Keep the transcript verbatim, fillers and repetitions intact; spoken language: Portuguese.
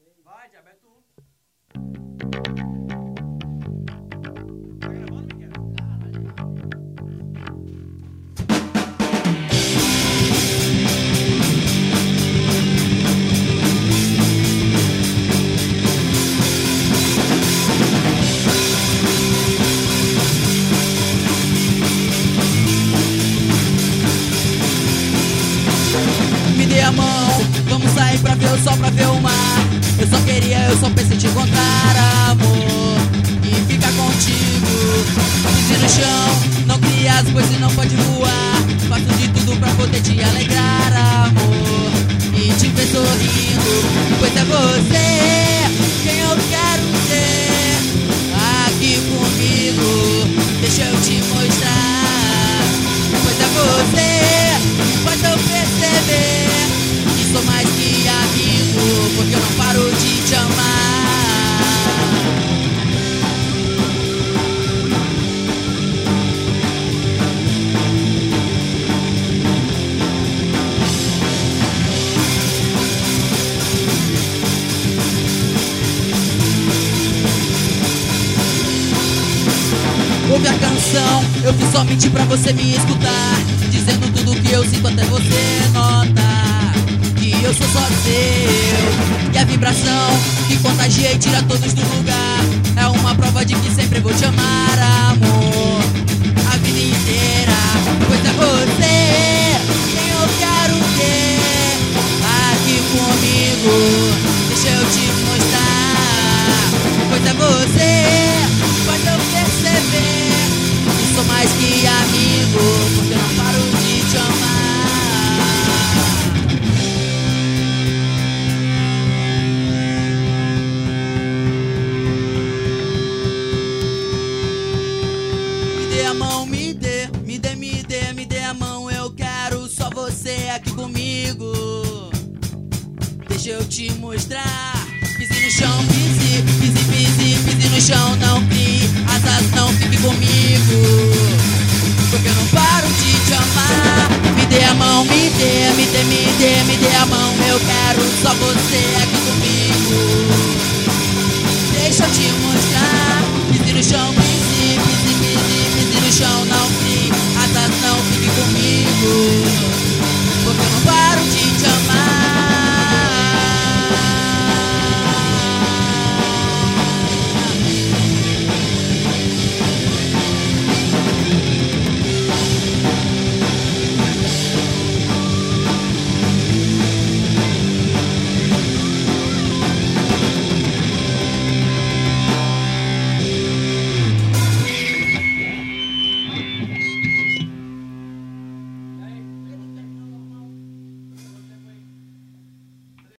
Vai, diabo, é tu. Tá gravando, Miguel? Me dê a mão, vamos sair pra ver o sol, pra ver o mar. Eu só queria, eu só pensei em te encontrar, amor, e ficar contigo. Pise no chão, não cria as coisas e não pode voar. Faço de tudo pra poder te alegrar, amor, e te ver sorrindo. Pois é você quem eu quero ter aqui comigo. Deixa eu te mostrar. Pois é você que faz eu perceber que sou mais que amigo, porque eu não paro de te amar. Ouve a canção, eu fiz somente pra você me escutar, dizendo tudo que eu sinto até você notar que eu sou só seu. E a vibração que contagia e tira todos do lugar é uma prova de que sempre vou te amar, amor, a vida inteira. Pois é você quem eu quero ter aqui comigo. Deixa eu te mostrar. Pois é você que faz eu perceber que sou mais que amigo, porque eu não paro de te amar. Me dê a mão, me dê, me dê, me dê, me dê a mão. Eu quero só você aqui comigo. Deixa eu te mostrar. Pise no chão, pise, pise, pise, pise no chão. Não crie asas, não fique comigo, porque eu não paro de te amar. Me dê a mão, me dê, me dê, me dê, me dê a mão. Eu quero só você aqui comigo.